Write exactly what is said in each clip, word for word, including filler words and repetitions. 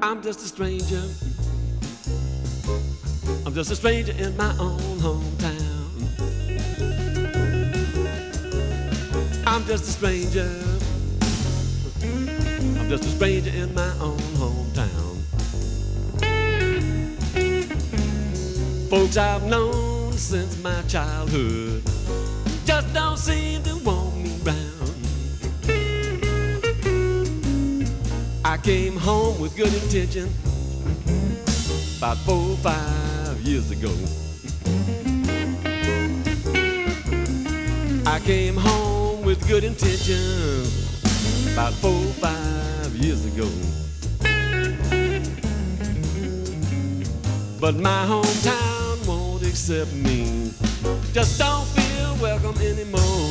I'm just a stranger. I'm just a stranger in my own hometown. I'm just a stranger. I'm just a stranger in my own hometown. Folks I've known since my childhood just don't seem to want me round. I came home with good intention about four or five years ago. I came home with good intention about four or five years ago. But my hometown won't accept me, just don't feel welcome anymore.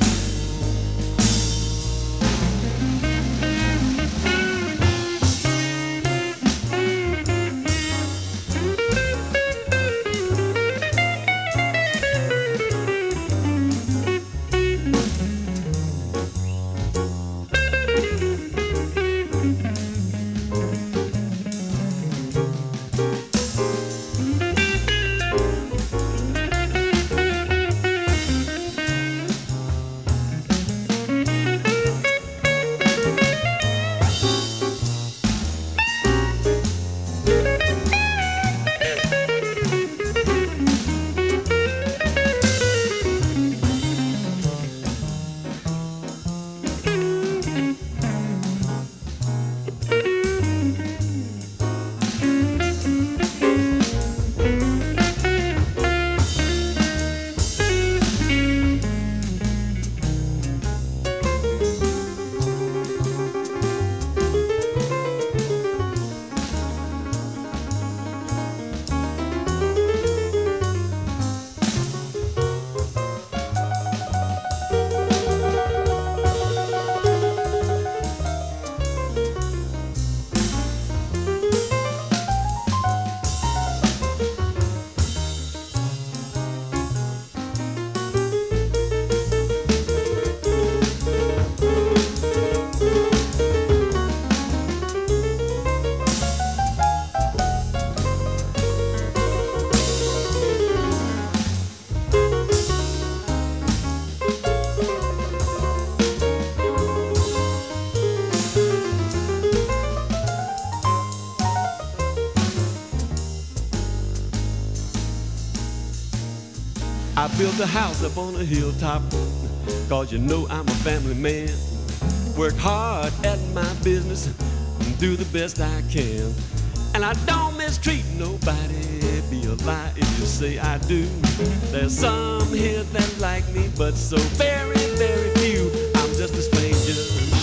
I built a house up on a hilltop, cause you know I'm a family man. Work hard at my business and do the best I can. And I don't mistreat nobody, be a lie if you say I do. There's some here that like me, but so very, very few. I'm just a stranger.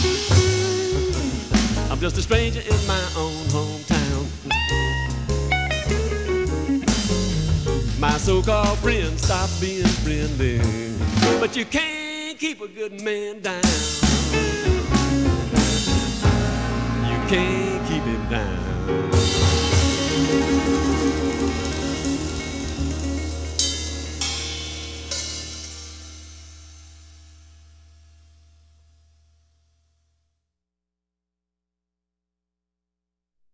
I'm just a stranger in my own hometown. My so-called friends stop being friendly, but you can't keep a good man down. You can't keep him down.